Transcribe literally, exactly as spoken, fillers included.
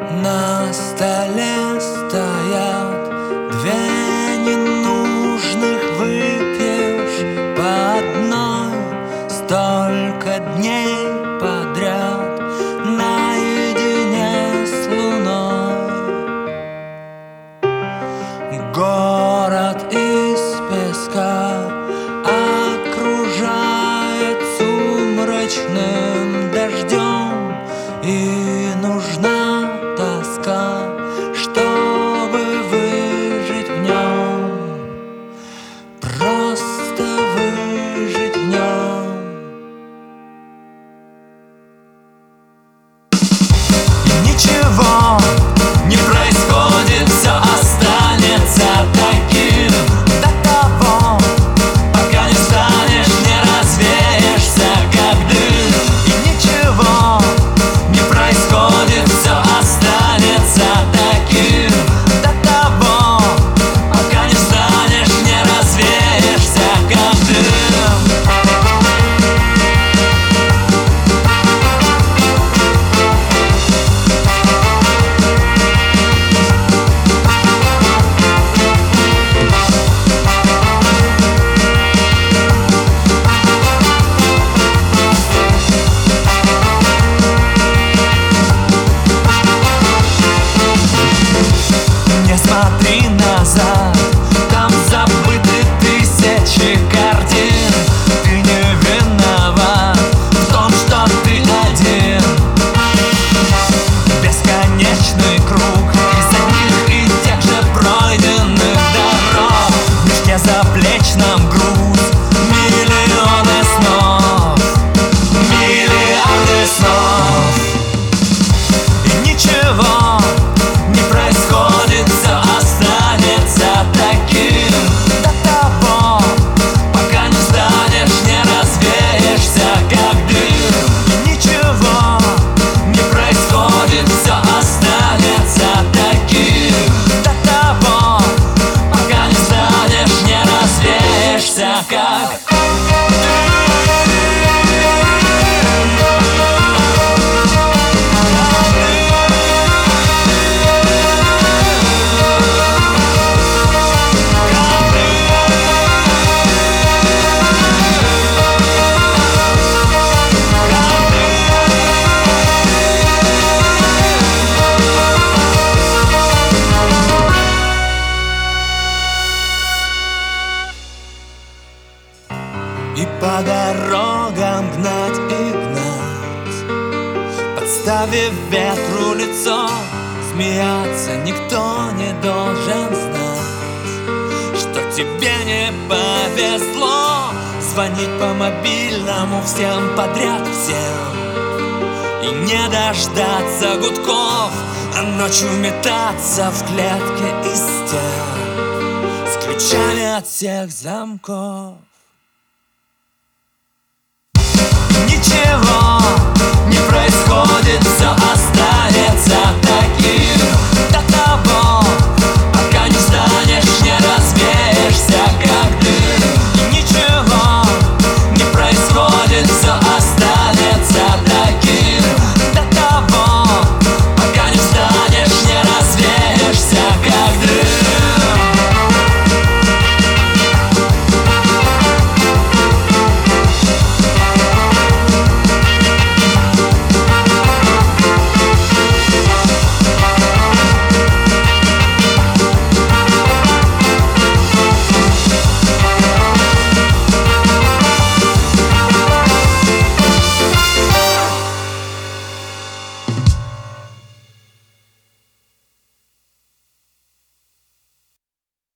На столе стоят две ненужных, выпьешь по одной. Столько дней подряд наедине с луной. Город из песка окружает сумрачным дождем, и нужна тоска, чтобы выжить в нем, просто выжить в нем. И ничего не происходит, все останется таким до того, пока не станешь, не развеешься, как дым. И ничего не происходит, все останется таким до того, пока не станешь, не развеешься, как дым. Не смотри назад, там забыты тысячи картин. Ты не виноват в том, что ты один. Бесконечный круг из одних и тех же пройденных дорог. В мешке заплечном груз миллионы снов, миллиарды снов. И ничего не происходит, все останется таким до того, пока не станешь, не развеешься, как дым. И ничего не происходит, все останется таким до того, пока не станешь, не развеешься, как и по дорогам гнать и гнать, подставив ветру лицо. Смеяться никто не должен знать, что тебе не повезло. Звонить по мобильному всем подряд всем и не дождаться гудков, а ночью метаться в клетке из стен с ключами от всех замков. Ничего не происходит, все остается